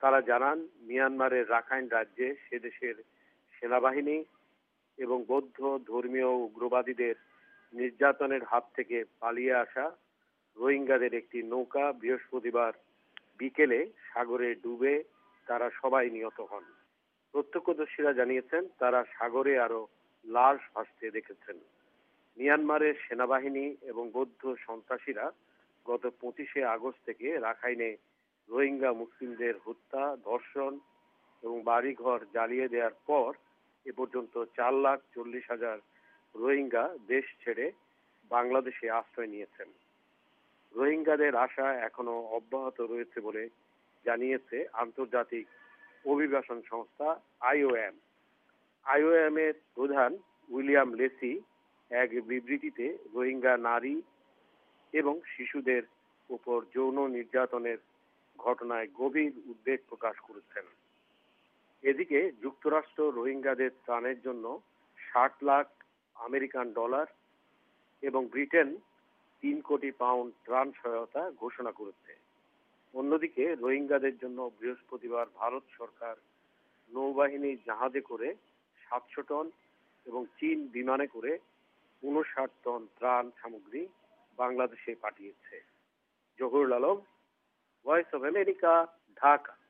তারা জানান, মিয়ানমারের রাখাইন রাজ্যে সে দেশের সেনাবাহিনী এবং বৌদ্ধ ধর্মীয় উগ্রবাদীদের নির্যাতনের হাত থেকে পালিয়ে আসা রোহিঙ্গাদের একটি নৌকা বৃহস্পতিবার বিকেলে সাগরে ডুবে তারা সবাই নিহত হন। প্রত্যক্ষদর্শীরা জানিয়েছেন, তারা সাগরে আরো লাশ ভাসতে দেখেছেন। মিয়ানমারের সেনাবাহিনী এবং বৌদ্ধ সন্ত্রাসীরা গত 25শে আগস্ট থেকে রাখাইনে রোহিঙ্গা মুসলিমদের হত্যা, ধর্ষণ এবং বাড়িঘর জ্বালিয়ে দেওয়ার পর এ পর্যন্ত 4,40,000 রোহিঙ্গা দেশ ছেড়ে বাংলাদেশে আশ্রয় নিয়েছেন। রোহিঙ্গাদের আশা এখনো অব্যাহত রয়েছে বলে জানিয়েছে আন্তর্জাতিক অভিবাসন সংস্থা IOM। IOM এর প্রধান উইলিয়াম লেসি এক বিবৃতিতে রোহিঙ্গা নারী এবং শিশুদের উপর যৌন নির্যাতনের ঘটনায় গভীর উদ্বেগ প্রকাশ করেছেন। এদিকে যুক্তরাষ্ট্র রোহিঙ্গাদের ত্রাণের জন্য 60 লাখ আমেরিকান ডলার এবং ব্রিটেন 3 কোটি পাউন্ড ত্রাণ সহায়তা ঘোষণা করেছে। অন্যদিকে রোহিঙ্গাদের জন্য বৃহস্পতিবার ভারত সরকার নৌবাহিনী জাহাজে করে 700 টন এবং চীন বিমানে করে 59 টন ত্রাণ সামগ্রী বাংলাদেশে পাঠিয়েছে। Zahurul Alam, voice of America, Dhaka.